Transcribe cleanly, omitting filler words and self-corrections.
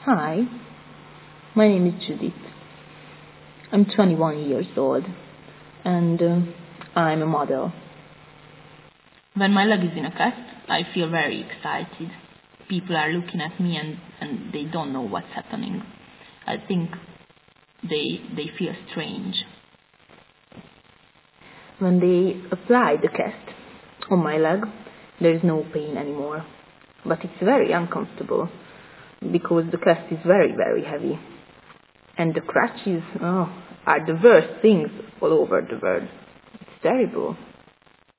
Hi, my name is Judith. I'm 21 years old and I'm a model. When my leg is in a cast, I feel very excited. People are looking at me and they don't know what's happening. I think they feel strange. When they apply the cast on my leg, there is no pain anymore. But it's very uncomfortable because the cast is very, very heavy. And the crutches are the worst things all over the world. It's terrible.